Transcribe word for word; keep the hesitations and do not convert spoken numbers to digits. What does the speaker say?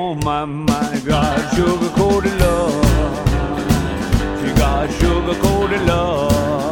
on my mind. Got sugar coated love. She got sugar coated love.